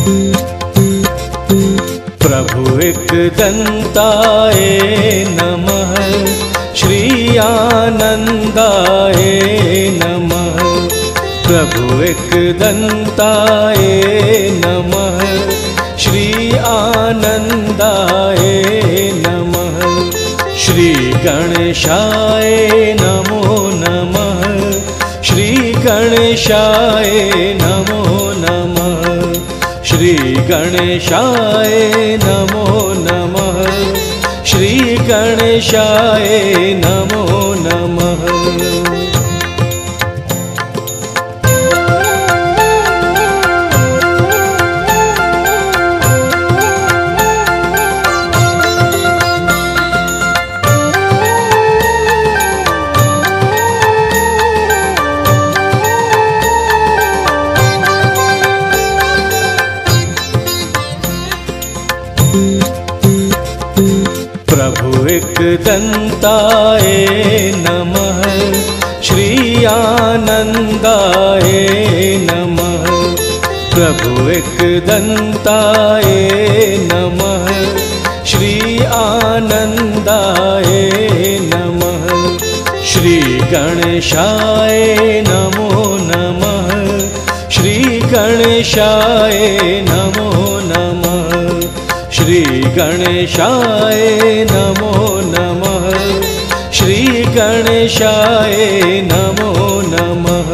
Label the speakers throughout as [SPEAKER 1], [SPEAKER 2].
[SPEAKER 1] प्रभु एकदन्ताय नमः, श्री आनन्दाय नमः। प्रभु एकदन्ताय नमः, श्री आनन्दाय नमः। श्री गणेशाय नमो नमः, श्री गणेशाय नमो नमः। श्री गणेशाय नमो नमः, श्री गणेशाय नमो नमः। प्रभु एकदन्ताय नमः, श्री आनन्दाय नमः। प्रभु एकदन्ताय नमः, श्री आनन्दाय नमः। श्री गणेशाय नमो नमः, श्री गणेशाय नमो नमः। श्री गणेशाय नमो नमः, श्री गणेशाय नमो नमः।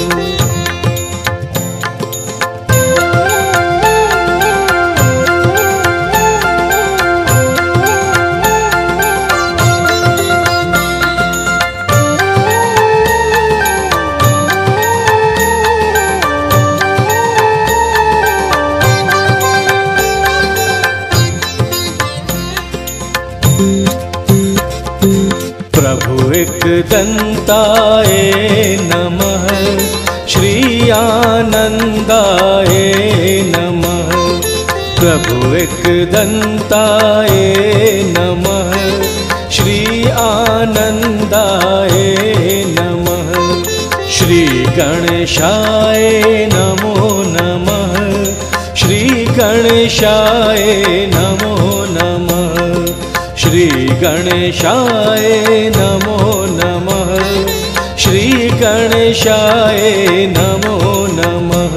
[SPEAKER 1] प्रभु एकदन्ताय नमः, श्री आनन्दाय नमः। प्रभु एकदन्ताय नमः, श्री आनन्दाय नमः। श्री गणेशाय नमो नमः, श्री गणेशाय नमो नमः। श्री गणेशाय नमो नमः, श्री गणेशाय नमो नमः।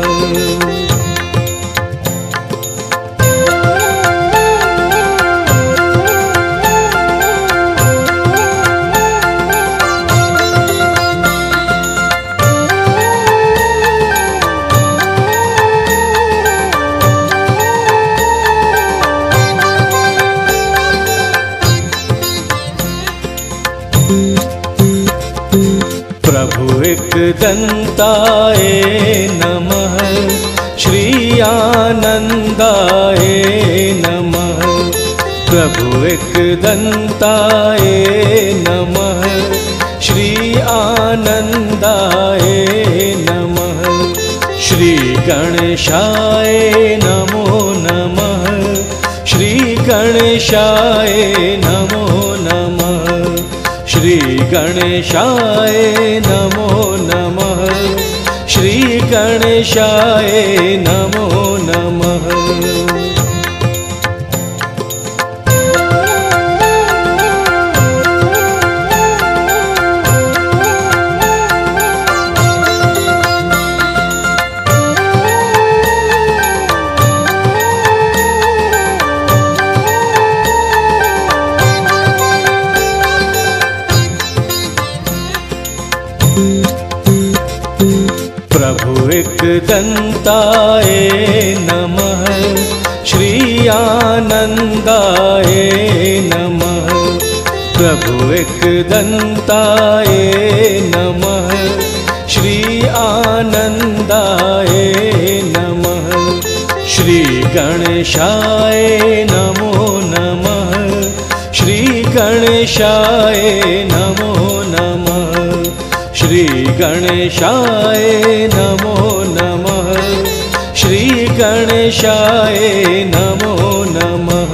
[SPEAKER 1] प्रभु एकदन्ताय नमः, श्री आनन्दाय नमः। प्रभु एकदन्ताय नमः, श्री आनन्दाय नमः। श्री गणेशाय नमो नमः, श्री गणेशाय नमो नमः। श्री गणेशाय नमो नमः, श्री गणेशाय नमो नमः। प्रभु एकदन्ताय नमः, श्री आनन्दाय नमः। प्रभु एकदन्ताय नमः, श्री आनन्दाय नमः। श्री गणेशाय नमो नमः, श्री गणेशाय नमो नमः। श्री गणेशाय नमो नमः, श्री गणेशाय नमो नमः।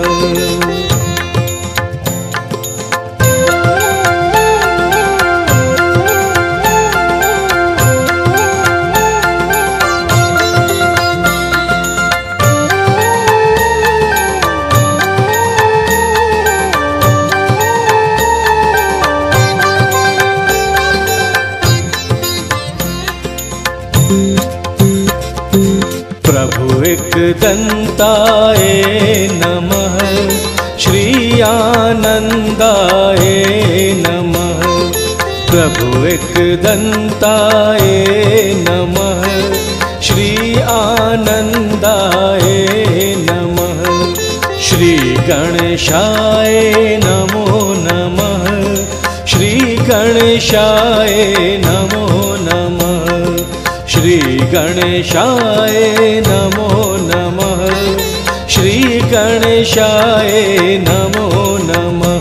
[SPEAKER 1] एकदन्ताय नमः। श्री आनन्दाय नमः। प्रभु एकदन्ताय नमः। श्री आनन्दाय नमः। श्री गणेशाय नमो नमः। श्री गणेशाय नमो नमः। श्री गणेशाय नमो नमः। श्री गणेशाय नमो नमः।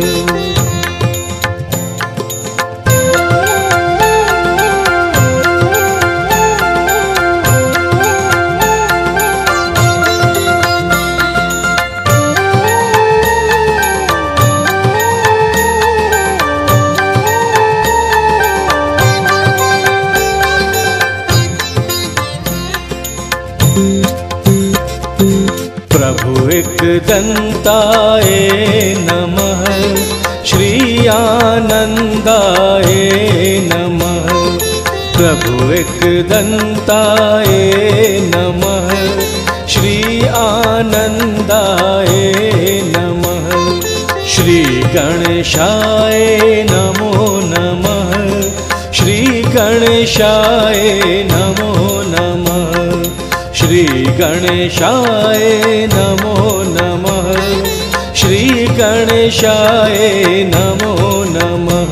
[SPEAKER 1] प्रभु एकदन्ताय नमः। श्री आनन्दाय नमः। प्रभु एकदन्ताय नमः। श्री आनन्दाय नमः। श्री गणेशाय नमो नमः। श्री गणेशाय नमो नमः। श्री गणेशाय नमो नमः। श्री गणेशाय नमो नमः।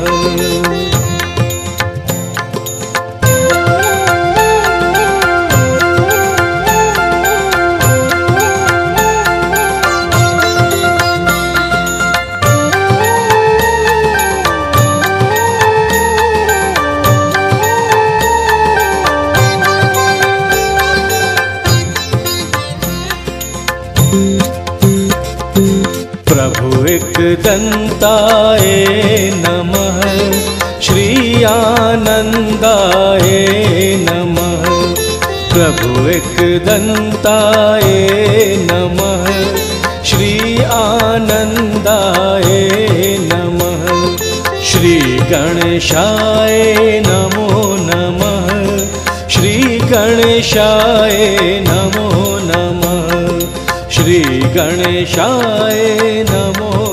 [SPEAKER 1] प्रभु एकदन्ताय नमः। श्री आनन्दाय नमः। प्रभु एकदन्ताय नमः। श्री आनन्दाय नमः। श्री गणेशाय नमो नमः। श्री गणेशाय नमो नमः। श्री गणेशाय नमो